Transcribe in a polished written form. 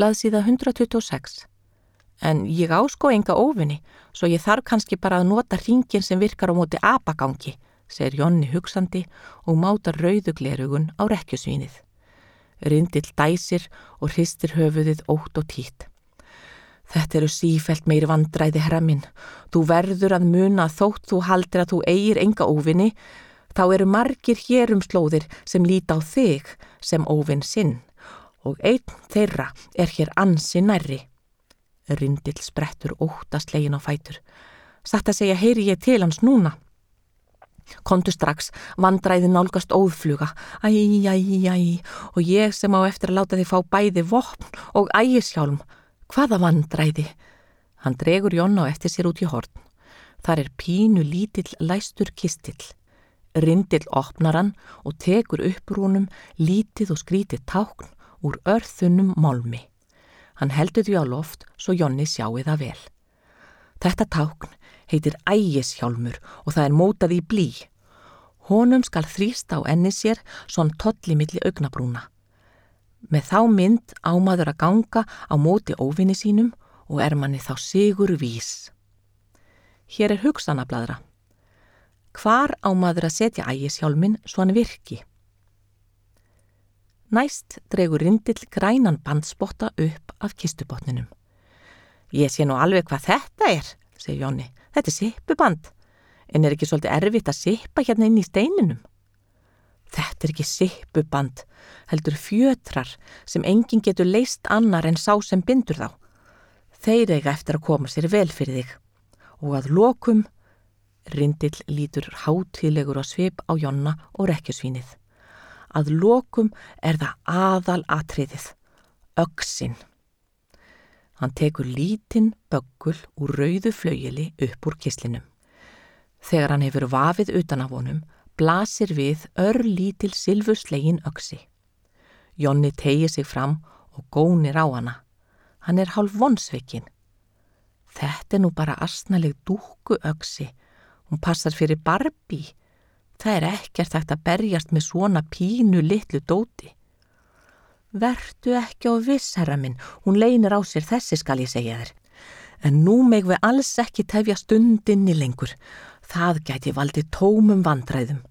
Blaðsíða 126. En ég á sko enga óvini, svo ég þarf kannski bara að nota hringinn sem virkar á móti apagangi, segir Jonni hugsandi og mátar rauðu glerugun á rekkjusvínið. Rindill dæsir og hristir höfuðið ótt og títt. Þetta eru sífellt meiri vandræði, herra minn. Þú verður að muna að þótt þú haldir að þú eigir enga óvini, þá eru margir hér slóðir sem líta á þig sem óvin sinn og einn þeirra hér ansi nærri. Rindill sprettur óttaslegin á fætur. Satt að segja heyri ég til hans núna. Komdu strax, vandræði nálgast óðfluga. Æ, og ég sem á eftir að láta þig fá bæði vopn og ægishjálm. Hvaða vandræði? Hann dregur Jonna á eftir sér út í horn. Þar pínu lítill læstur kistill. Rindill opnar hann og tekur upp úr honum lítið og skrítið tákn úr örþunnum málmi. Hann heldur því á loft svo Jonni sjái það vel. Þetta tákn heitir ægishjálmur og það mótað í blý. Honum skal þrýsta á enni sér svon tolli milli augnabrúna. Með þá mynd á maður að ganga á móti óvini sínum og manni þá sigur vís. Hér hugsanablaðra. Hvar á maður að setja ægishjálmin svo hann virki? Næst dregur Rindill grænan bandspotta upp af kistubotninum. Ég sé nú alveg hvað þetta segir Jonni. Þetta sippuband. En ekki svolítið erfitt að sippa hérna inn í steininum? Þetta ekki sippuband, heldur fjötrar sem enginn getur leyst annar en sá sem bindur þá. Þeir eiga eftir að koma sér vel fyrir þig. Og að lokum, Rindill lítur hátíðlegur á svip á Jonna og rekkjusvínið. Að lokum það aðal atriðið, öxin. Hann tekur lítinn böggul úr rauðu flaugili upp úr kistlinum. Þegar hann hefur vafið utan af honum, blasir við örlítil silfurslegin öxi. Jonni teygir sig fram og gónir á hana. Hann hálf vonsvikinn. Þetta nú bara asnaleg dúkkuöxi. Hún passar fyrir Barbie. Það ekkert hægt að berjast með svona pínu litlu dóti. Vertu ekki á viss, herra minn, hún leynir á sér þessi skal ég segja þér. En nú megum við alls ekki tefja stundinni lengur. Það gæti valdið tómum vandræðum.